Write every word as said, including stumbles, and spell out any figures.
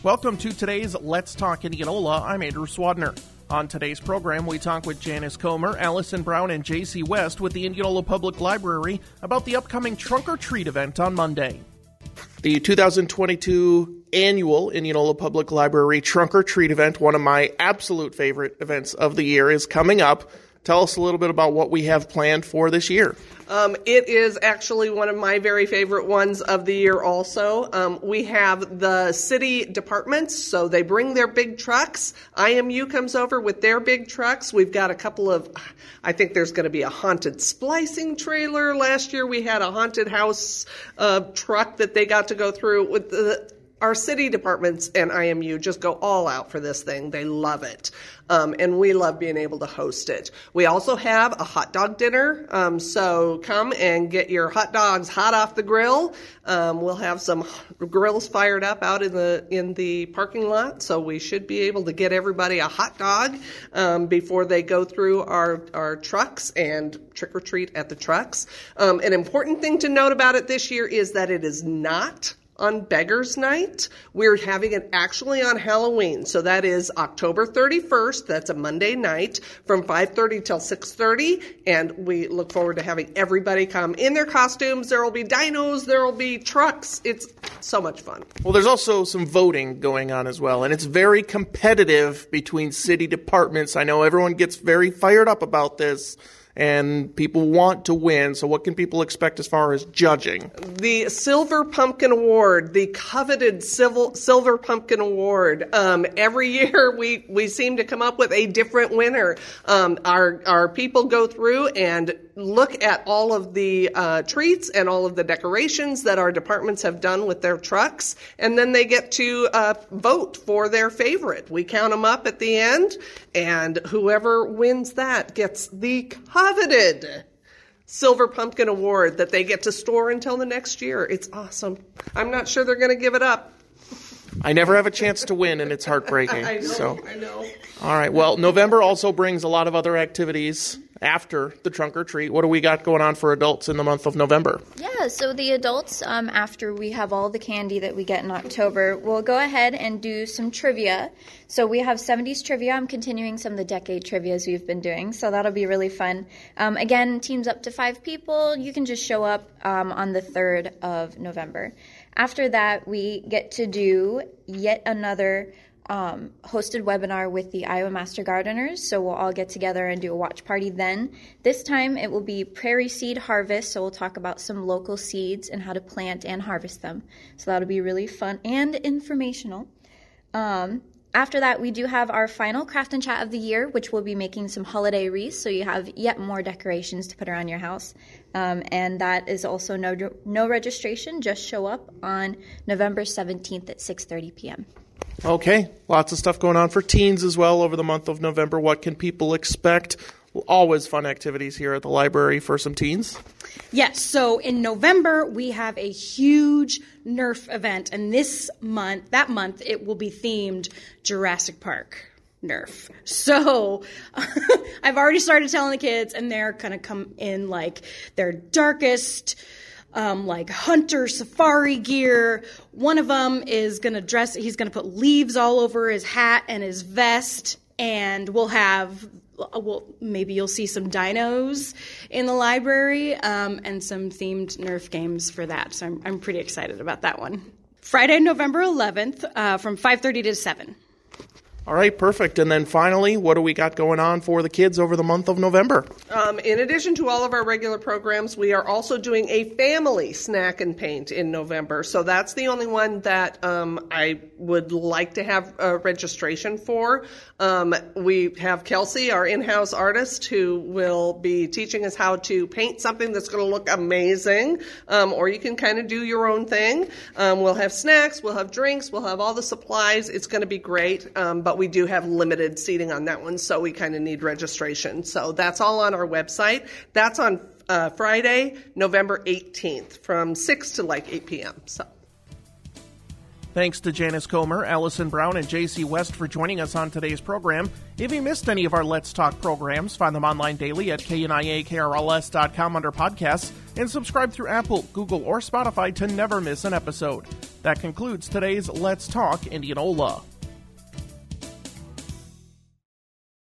Welcome to today's Let's Talk Indianola. I'm Andrew Swadner. On today's program, we talk with Janice Comer, Allison Brown, and J C West with the Indianola Public Library about the upcoming Trunk or Treat event on Monday. The two thousand twenty-two annual Indianola Public Library Trunk or Treat event, one of my absolute favorite events of the year, is coming up. Tell us a little bit about what we have planned for this year. Um, it is actually one of my very favorite ones of the year also. Um, we have the city departments, so they bring their big trucks. I M U comes over with their big trucks. We've got a couple of, I think there's going to be a haunted splicing trailer. Last year we had a haunted house uh, truck that they got to go through with the Our city departments and I M U just go all out for this thing. They love it. Um, and we love being able to host it. We also have a hot dog dinner. Um, so come and get your hot dogs hot off the grill. Um, we'll have some grills fired up out in the in the parking lot. So we should be able to get everybody a hot dog um, before they go through our, our trucks and trick or treat at the trucks. Um, an important thing to note about it this year is that it is not on Beggars Night. We're having it actually on Halloween. So that is October thirty-first. That's a Monday night from five thirty till six thirty. And we look forward to having everybody come in their costumes. There will be dinos. There will be trucks. It's so much fun. Well, there's also some voting going on as well. And it's very competitive between city departments. I know everyone gets very fired up about this. And people want to win, so what can people expect as far as judging? The Silver Pumpkin Award, the coveted Civil, Silver Pumpkin Award. Um, every year we, we seem to come up with a different winner. Um, our, our people go through and look at all of the uh, treats and all of the decorations that our departments have done with their trucks, and then they get to uh, vote for their favorite. We count them up at the end, and whoever wins that gets the coveted Silver Pumpkin Award that they get to store until the next year. It's awesome. I'm not sure they're going to give it up. I never have a chance to win, and it's heartbreaking. I know, so. I know. All right, well, November also brings a lot of other activities after the Trunk or Treat. What do we got going on for adults in the month of November? Yeah, so the adults, um, after we have all the candy that we get in October, we'll go ahead and do some trivia. So we have seventies trivia. I'm continuing some of the decade trivias we've been doing, so that'll be really fun. Um, again, teams up to five people. You can just show up um, on the third of November. After that, we get to do yet another Um, hosted webinar with the Iowa Master Gardeners, so we'll all get together and do a watch party then. This time it will be Prairie Seed Harvest, so we'll talk about some local seeds and how to plant and harvest them. So that'll be really fun and informational. Um, after that, we do have our final Craft and Chat of the year, which will be making some holiday wreaths, so you have yet more decorations to put around your house. Um, and that is also no, no registration, just show up on November seventeenth at six thirty p.m. Okay, lots of stuff going on for teens as well over the month of November. What can people expect? Always fun activities here at the library for some teens. Yes, so in November we have a huge Nerf event, and this month, that month, it will be themed Jurassic Park Nerf. So I've already started telling the kids, and they're going to come in like their darkest Um, like hunter safari gear. One of them is going to dress, he's going to put leaves all over his hat and his vest, and we'll have, well, maybe you'll see some dinos in the library um, and some themed Nerf games for that. So I'm, I'm pretty excited about that one. Friday, November eleventh uh, from five thirty to seven. All right, perfect. And then finally, what do we got going on for the kids over the month of November? Um, in addition to all of our regular programs, we are also doing a family snack and paint in November. So that's the only one that um, I would like to have a registration for. Um, we have Kelsey, our in-house artist, who will be teaching us how to paint something that's going to look amazing, um, or you can kind of do your own thing. Um, we'll have snacks, we'll have drinks, we'll have all the supplies. It's going to be great, um, but we do have limited seating on that one, so we kind of need registration. So that's all on our website. That's on uh, Friday, November eighteenth, from six to like eight p.m. So. Thanks to Janice Comer, Allison Brown, and J C West for joining us on today's program. If you missed any of our Let's Talk programs, find them online daily at K N I A K R L S dot com under podcasts, and subscribe through Apple, Google, or Spotify to never miss an episode. That concludes today's Let's Talk Indianola.